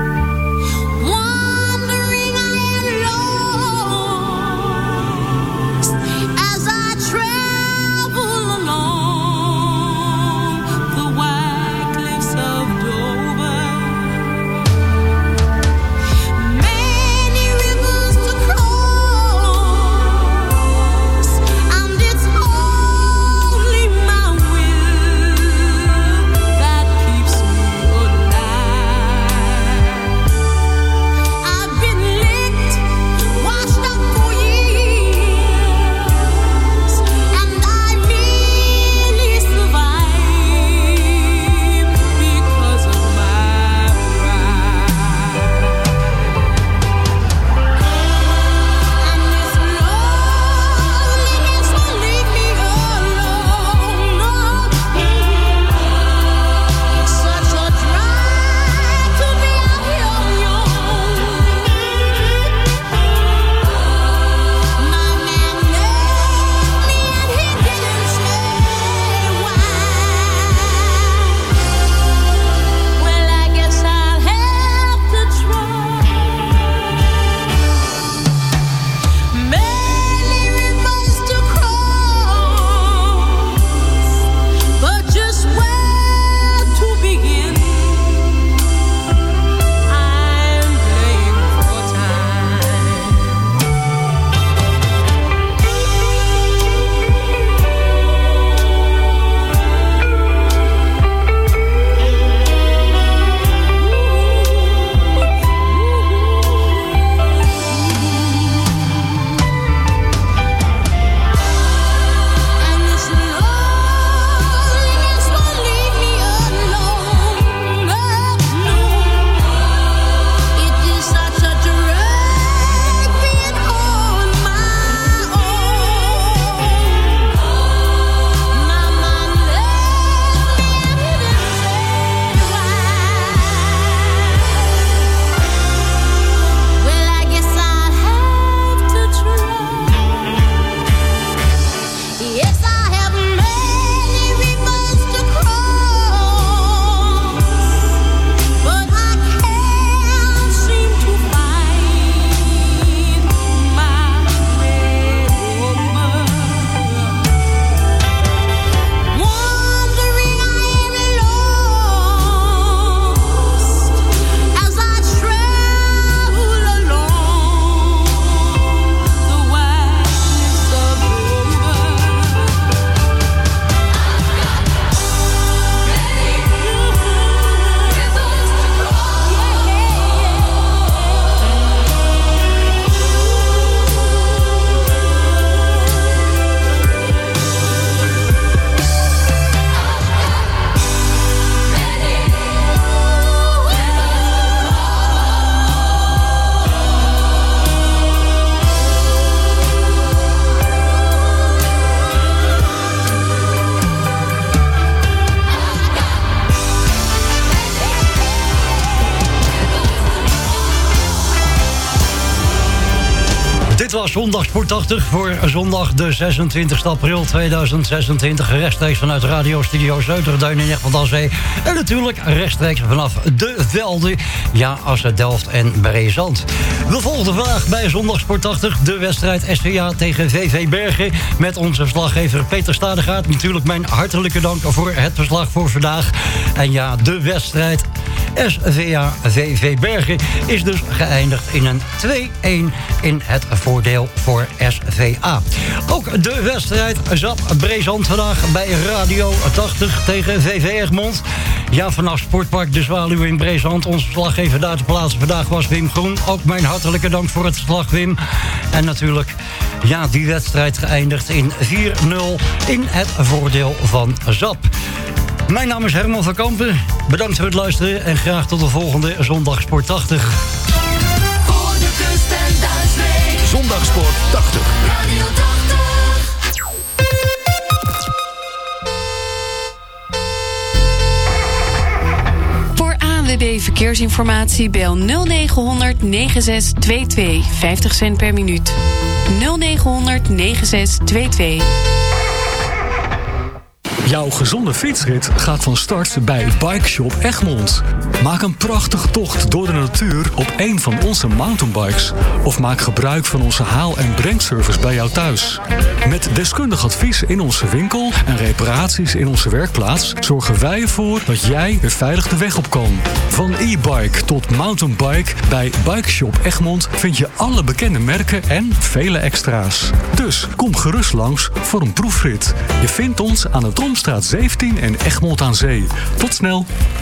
Zondagsport 80 voor zondag de 26 april 2026. Rechtstreeks vanuit Radio Studio Zuiderduin in Egmond aan Zee. En natuurlijk rechtstreeks vanaf de velden. Ja, Assen, Delft en Brezand. We volgden vandaag bij Zondagsport 80 de wedstrijd SVA tegen VV Bergen. Met onze verslaggever Peter Stadegaard. Natuurlijk mijn hartelijke dank voor het verslag voor vandaag. En ja, de wedstrijd SVA VV Bergen is dus geëindigd in een 2-1 in het voordeel voor SVA. Ook de wedstrijd ZAP Brezand vandaag bij Radio 80 tegen VV Egmond. Ja, vanaf Sportpark De Zwaluw in Brezand. Onze verslaggever daar te plaatsen vandaag was Wim Groen. Ook mijn hartelijke dank voor het verslag, Wim. En natuurlijk, ja, die wedstrijd geëindigd in 4-0 in het voordeel van ZAP. Mijn naam is Herman van Kampen. Bedankt voor het luisteren en graag tot de volgende Zondagsport 80. Voor de kust en Duitsland. Zondagsport 80. Radio 80. Voor ANWB Verkeersinformatie bel 0900 9622. 50 cent per minuut. 0900 9622. Jouw gezonde fietsrit gaat van start bij Bike Shop Egmond. Maak een prachtige tocht door de natuur op een van onze mountainbikes. Of maak gebruik van onze haal- en brengservice bij jou thuis. Met deskundig advies in onze winkel en reparaties in onze werkplaats zorgen wij ervoor dat jij weer veilig de weg op kan. Van e-bike tot mountainbike, bij Bike Shop Egmond vind je alle bekende merken en vele extra's. Dus kom gerust langs voor een proefrit. Je vindt ons aan de Tromstraat 17 in Egmond aan Zee. Tot snel!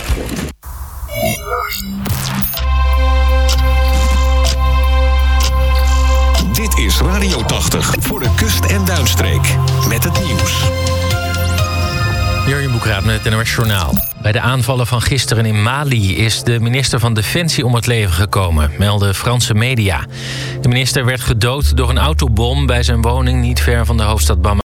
Dit is Radio 80 voor de kust- en duinstreek. Met het nieuws. Jurjen Boekraat met het NOS Journaal. Bij de aanvallen van gisteren in Mali is de minister van Defensie om het leven gekomen, melden Franse media. De minister werd gedood door een autobom bij zijn woning niet ver van de hoofdstad Bamako.